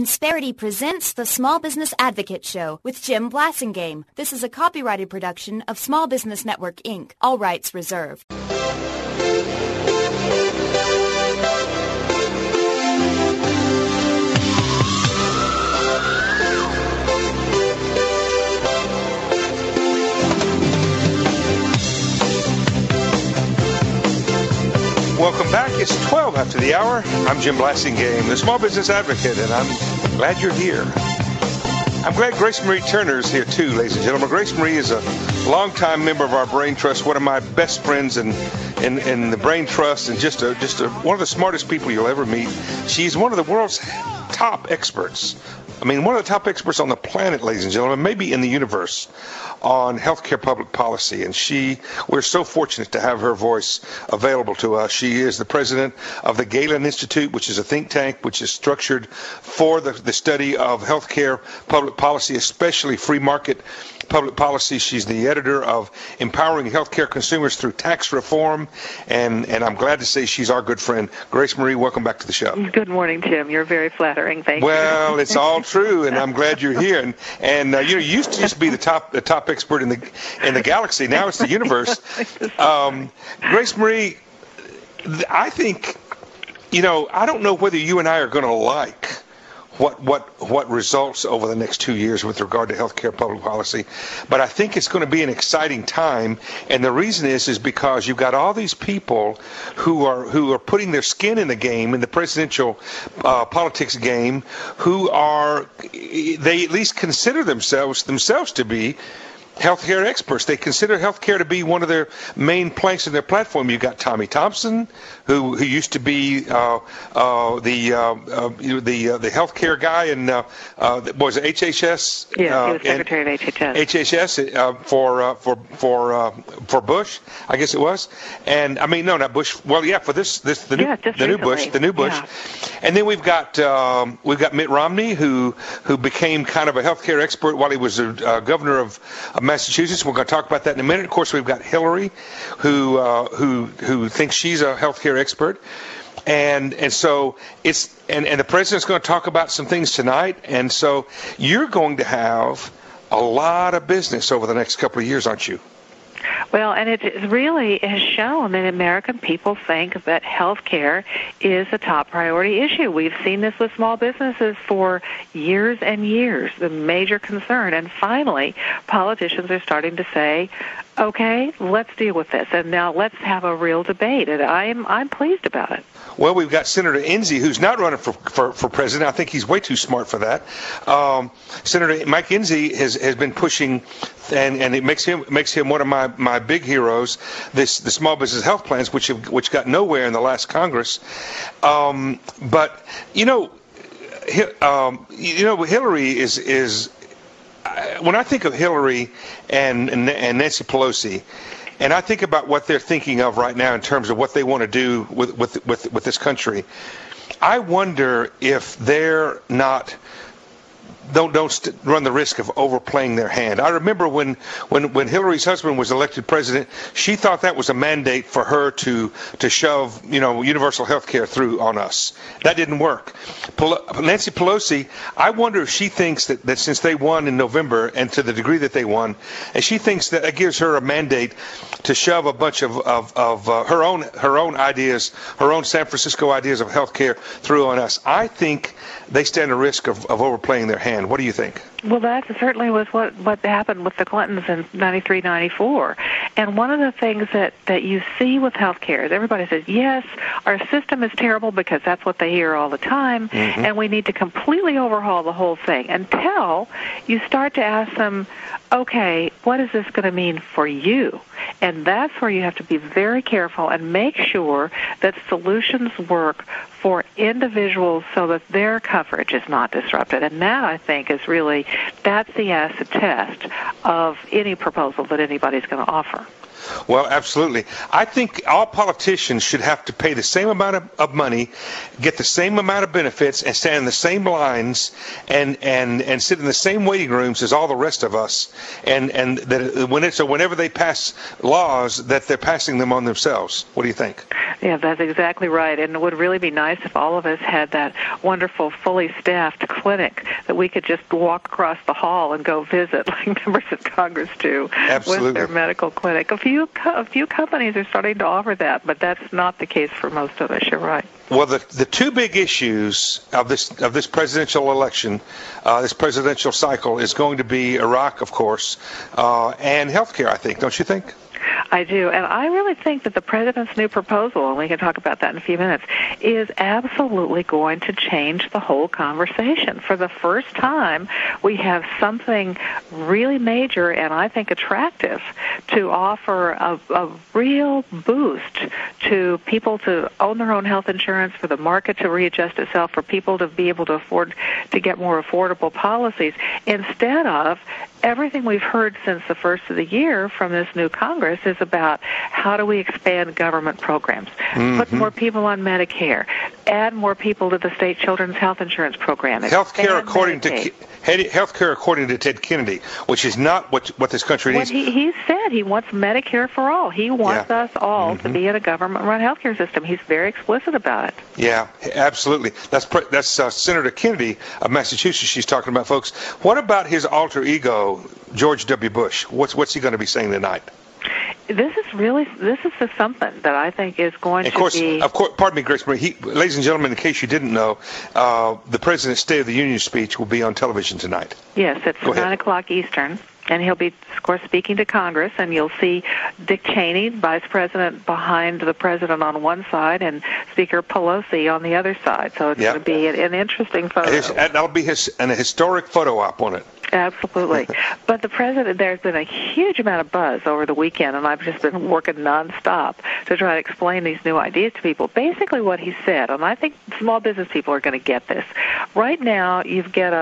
Insperity presents the Small Business Advocate Show with Jim Blasingame. This is a copyrighted production of Small Business Network, Inc. All rights reserved. Welcome back. It's 12 after the hour. I'm Jim Blasingame, the Small Business Advocate, and I'm glad you're here. I'm glad Grace Marie Turner is here too, ladies and gentlemen. Grace Marie is a longtime member of our Brain Trust, one of my best friends in the Brain Trust, and just one of the smartest people you'll ever meet. She's one of the world's top experts. I mean, one of the top experts on the planet, ladies and gentlemen, maybe in the universe, on healthcare public policy. And we're so fortunate to have her voice available to us. She is the president of the Galen Institute, which is a think tank which is structured for the study of healthcare public policy, especially free market public policy. She's the editor of Empowering Healthcare Consumers Through Tax Reform, and I'm glad to say she's our good friend. Grace Marie, welcome back to the show. Good morning, Jim. You're very flattering. Thank you. Well, it's all true, and I'm glad you're here. And you used to just be the top expert in the galaxy. Now it's the universe. Grace Marie, I think, I don't know whether you and I are going to like what results over the next 2 years with regard to healthcare public policy, but I think it's going to be an exciting time, and the reason is because you've got all these people who are putting their skin in the game, in the presidential politics game, they at least consider themselves to be healthcare experts. They consider healthcare to be one of their main planks in their platform. You've got Tommy Thompson, who used to be the healthcare guy in was it HHS? Yeah, he was secretary of HHS. HHS for Bush, I guess it was. And I mean, no, not Bush. Well, yeah, for the new Bush. Yeah. And then we've got Mitt Romney, who became kind of a healthcare expert while he was a governor of Massachusetts. We're going to talk about that in a minute. Of course, we've got Hillary, who thinks she's a healthcare expert, and so and the president's going to talk about some things tonight. And so you're going to have a lot of business over the next couple of years, aren't you? Well, and it really has shown that American people think that health care is a top priority issue. We've seen this with small businesses for years and years, the major concern. And finally, politicians are starting to say, okay, let's deal with this, and now let's have a real debate. And I'm pleased about it. Well, we've got Senator Enzi, who's not running for president. I think he's way too smart for that. Senator Mike Enzi has been pushing, and it makes him one of my big heroes. The small business health plans, which got nowhere in the last Congress. But Hillary is. When I think of Hillary and Nancy Pelosi, and I think about what they're thinking of right now in terms of what they want to do with this country, I wonder if they're not don't run the risk of overplaying their hand. I remember when Hillary's husband was elected president, she thought that was a mandate for her to shove universal health care through on us. That didn't work. Nancy Pelosi, I wonder if she thinks that since they won in November, and to the degree that they won, and she thinks that it gives her a mandate to shove a bunch of her own ideas, her own San Francisco ideas of health care through on us. I think they stand a risk of overplaying their hand. What do you think? Well, that certainly was what happened with the Clintons in 93, 94. And one of the things that you see with healthcare is everybody says, yes, our system is terrible, because that's what they hear all the time, and we need to completely overhaul the whole thing, until you start to ask them, okay, what is this going to mean for you? And that's where you have to be very careful and make sure that solutions work for individuals so that their coverage is not disrupted. And that, I think, is really, that's the acid test of any proposal that anybody's going to offer. Well, absolutely. I think all politicians should have to pay the same amount of money, get the same amount of benefits, and stand in the same lines and sit in the same waiting rooms as all the rest of us. And that whenever they pass laws, that they're passing them on themselves. What do you think? Yeah, that's exactly right. And it would really be nice if all of us had that wonderful, fully staffed clinic that we could just walk across the hall and go visit, like members of Congress do. Absolutely. With their medical clinic. A few companies are starting to offer that, but that's not the case for most of us. You're right. Well, the two big issues of this presidential election, this presidential cycle, is going to be Iraq, of course, and healthcare, I think. Don't you think? I do, and I really think that the president's new proposal, and we can talk about that in a few minutes, is absolutely going to change the whole conversation. For the first time, we have something really major and I think attractive to offer a real boost to people to own their own health insurance, for the market to readjust itself, for people to be able to afford to get more affordable policies, instead of everything we've heard since the first of the year from this new Congress is about how do we expand government programs, put more people on Medicare, add more people to the state children's health insurance program. Healthcare according to Ted Kennedy, which is not what this country needs. He said he wants Medicare for all. He wants us all to be in a government-run healthcare system. He's very explicit about it. Yeah, absolutely. That's Senator Kennedy of Massachusetts she's talking about, folks. What about his alter ego, George W. Bush? What's he going to be saying tonight? This is something that I think is going to be... Of course, pardon me, Grace Marie. Ladies and gentlemen, in case you didn't know, the President's State of the Union speech will be on television tonight. Yes, it's 9 o'clock Eastern. And he'll be, of course, speaking to Congress, and you'll see Dick Cheney, Vice President, behind the President on one side, and Speaker Pelosi on the other side. So it's going to be an interesting photo. That'll be an historic photo op on it. Absolutely. But the President, there's been a huge amount of buzz over the weekend, and I've just been working nonstop to try to explain these new ideas to people. Basically what he said, and I think small business people are going to get this. Right now, you've got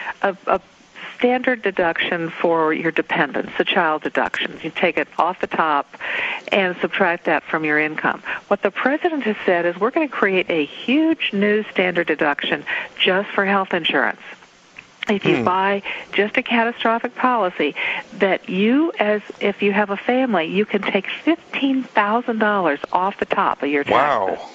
a standard deduction for your dependents, the child deduction. You take it off the top and subtract that from your income. What the President has said is we're going to create a huge new standard deduction just for health insurance. If you buy just a catastrophic policy, that if you have a family, you can take $15,000 off the top of your taxes. Wow.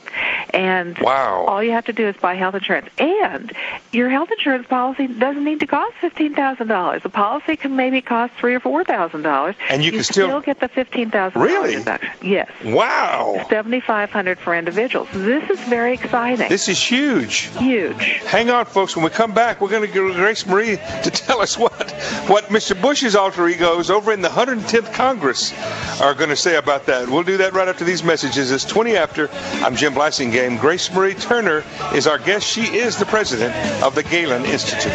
And all you have to do is buy health insurance. And your health insurance policy doesn't need to cost $15,000. The policy can maybe cost $3,000 or $4,000. And you can still get the $15,000 deduction. Yes. Wow. $7,500 for individuals. This is very exciting. This is huge. Huge. Hang on, folks. When we come back, we're going to get Grace Marie to tell us what Mr. Bush's alter egos over in the 110th Congress are going to say about that. We'll do that right after these messages. It's 20 after. I'm Jim Blassingame. Grace Marie Turner is our guest. She is the president of the Galen Institute.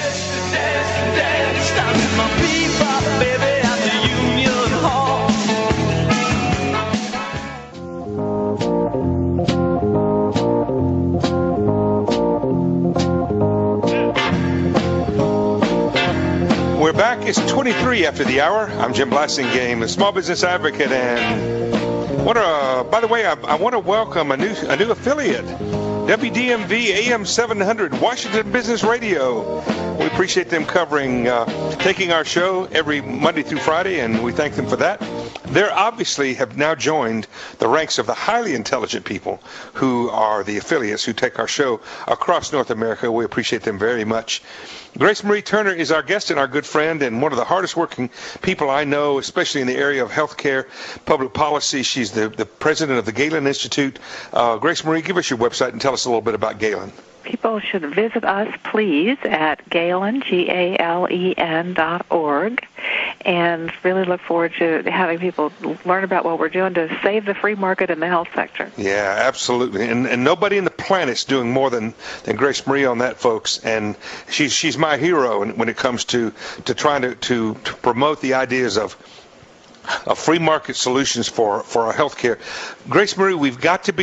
We're back. It's 23 after the hour. I'm Jim Blassingame, the small business advocate, and by the way, I want to welcome a new affiliate, WDMV AM 700, Washington Business Radio. We appreciate them taking our show every Monday through Friday, and we thank them for that. They obviously have now joined the ranks of the highly intelligent people who are the affiliates who take our show across North America. We appreciate them very much. Grace Marie Turner is our guest and our good friend, and one of the hardest working people I know, especially in the area of healthcare, public policy. She's the president of the Galen Institute. Grace Marie, give us your website and tell us a little bit about Galen. People should visit us, please, at Galen, GALEN.org, and really look forward to having people learn about what we're doing to save the free market in the health sector. Yeah, absolutely. And nobody in the planet's doing more than Grace Marie on that, folks. And she's my hero when it comes to trying to promote the ideas of free market solutions for our health care. Grace Marie, we've got to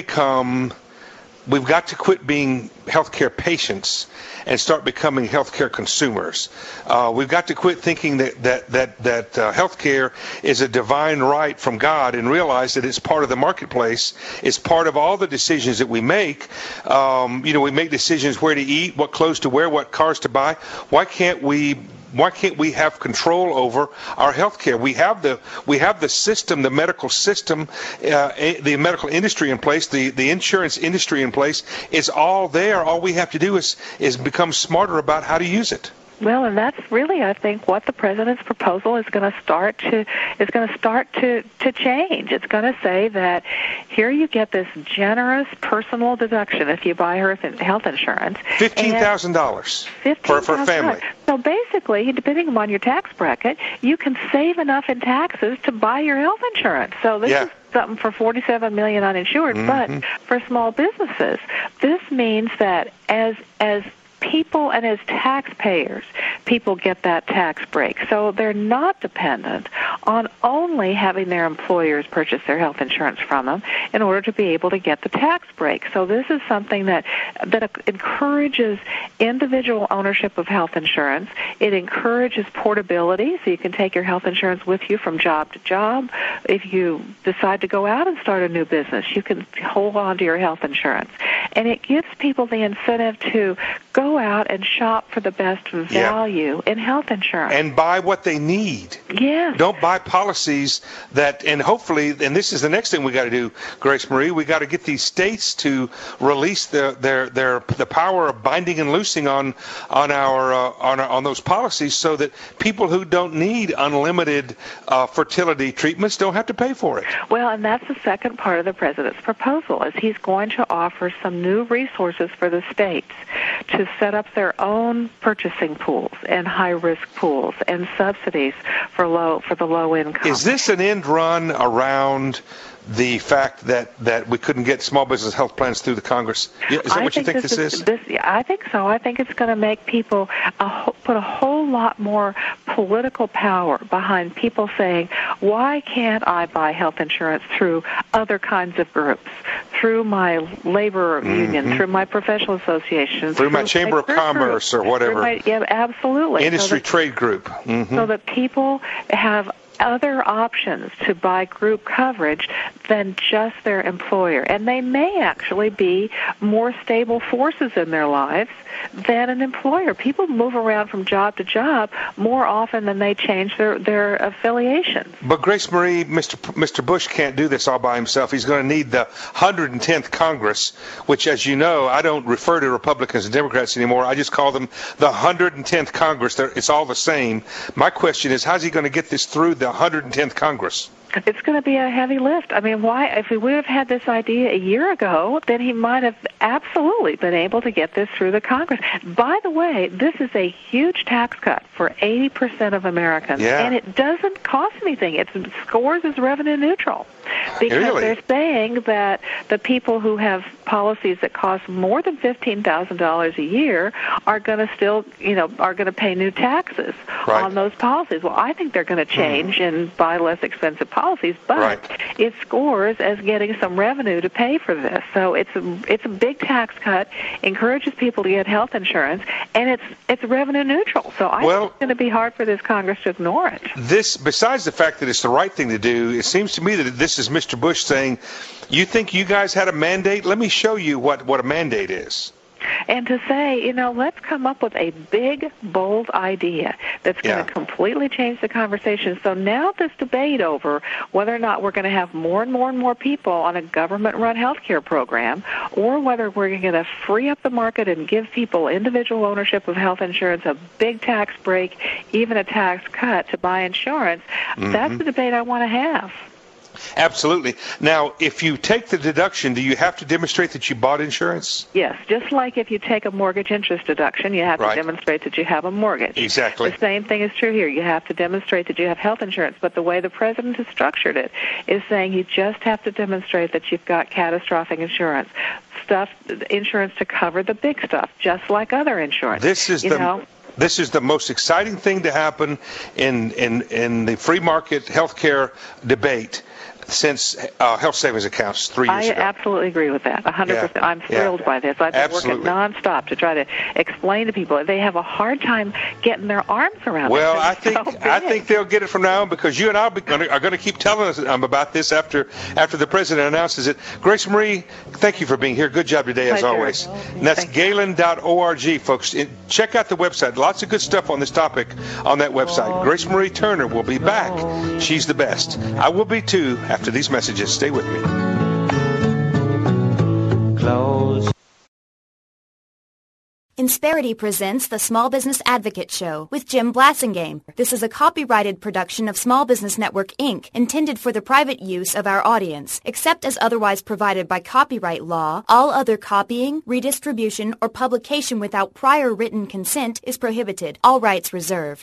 quit being healthcare patients and start becoming healthcare consumers. We've got to quit thinking that healthcare is a divine right from God and realize that it's part of the marketplace. It's part of all the decisions that we make. We make decisions where to eat, what clothes to wear, what cars to buy. Why can't we why can't we have control over our health care? We have the system, the medical system, the medical industry in place, the insurance industry in place. It's all there. All we have to do is become smarter about how to use it. Well, and that's really, I think, what the president's proposal is going to start to change. It's going to say that here you get this generous personal deduction if you buy health insurance. $15,000 for a family. So basically, depending upon your tax bracket, you can save enough in taxes to buy your health insurance. So this is something for 47 million uninsured, but for small businesses, this means that as people and as taxpayers, people get that tax break. So they're not dependent on only having their employers purchase their health insurance from them in order to be able to get the tax break. So this is something that encourages individual ownership of health insurance. It encourages portability, so you can take your health insurance with you from job to job. If you decide to go out and start a new business, you can hold on to your health insurance. And it gives people the incentive to go out and shop for the best value in health insurance. And buy what they need. Yes. Don't buy policies that, and hopefully, and this is the next thing we got to do, Grace Marie, we got to get these states to release the power of binding and loosing on those policies so that people who don't need unlimited fertility treatments don't have to pay for it. Well, and that's the second part of the president's proposal, is he's going to offer some new resources for the states to set up their own purchasing pools and high-risk pools and subsidies for the low income. Is this an end run around the fact that we couldn't get small business health plans through the Congress? Is that what you think this is? I think so. I think it's going to make people put a whole lot more political power behind people saying, why can't I buy health insurance through other kinds of groups, through my labor union, through my professional association, through my chamber of commerce or whatever. Absolutely. Industry trade group. So that people have other options to buy group coverage than just their employer. And they may actually be more stable forces in their lives than an employer. People move around from job to job more often than they change their affiliations. But Grace Marie, Mr. Bush can't do this all by himself. He's going to need the 110th Congress, which, as you know, I don't refer to Republicans and Democrats anymore. I just call them the 110th Congress. It's all the same. My question is, how's he going to get this through the 110th Congress? It's going to be a heavy lift. I mean, why? If we would have had this idea a year ago, then he might have absolutely been able to get this through the Congress. By the way, this is a huge tax cut for 80% of Americans, and it doesn't cost anything. It scores as revenue neutral because they're saying that the people who have policies that cost more than $15,000 a year are going to still, are going to pay new taxes on those policies. Well, I think they're going to change and buy less expensive policies, but it scores as getting some revenue to pay for this. So it's a big tax cut, encourages people to get health insurance, and it's revenue neutral. So I think it's going to be hard for this Congress to ignore it. This, besides the fact that it's the right thing to do, it seems to me that this is Mr. Bush saying, you think you guys had a mandate? Let me show you what a mandate is. And to say, let's come up with a big, bold idea that's going to completely change the conversation. So now this debate over whether or not we're going to have more and more and more people on a government-run health care program, or whether we're going to free up the market and give people individual ownership of health insurance, a big tax break, even a tax cut to buy insurance, that's the debate I want to have. Absolutely. Now, if you take the deduction, do you have to demonstrate that you bought insurance? Yes, just like if you take a mortgage interest deduction, you have to demonstrate that you have a mortgage. Exactly. The same thing is true here. You have to demonstrate that you have health insurance, but the way the president has structured it is saying you just have to demonstrate that you've got catastrophic insurance, insurance to cover the big stuff, just like other insurance. This is the most exciting thing to happen in the free market healthcare debate. since health savings accounts 3 years ago. I absolutely agree with that, 100%. Yeah. I'm thrilled by this. I've been working nonstop to try to explain to people. They have a hard time getting their arms around it. Well, I think they'll get it from now on, because you and I are going to keep telling us about this after the president announces it. Grace Marie, thank you for being here. Good job today, as always. And that's Galen.org, folks. Check out the website. Lots of good stuff on this topic on that website. Grace Marie Turner will be back. She's the best. I will be too after these messages. Stay with me. Close. Insperity presents the Small Business Advocate Show with Jim Blasingame. This is a copyrighted production of Small Business Network, Inc., intended for the private use of our audience. Except as otherwise provided by copyright law, all other copying, redistribution, or publication without prior written consent is prohibited. All rights reserved.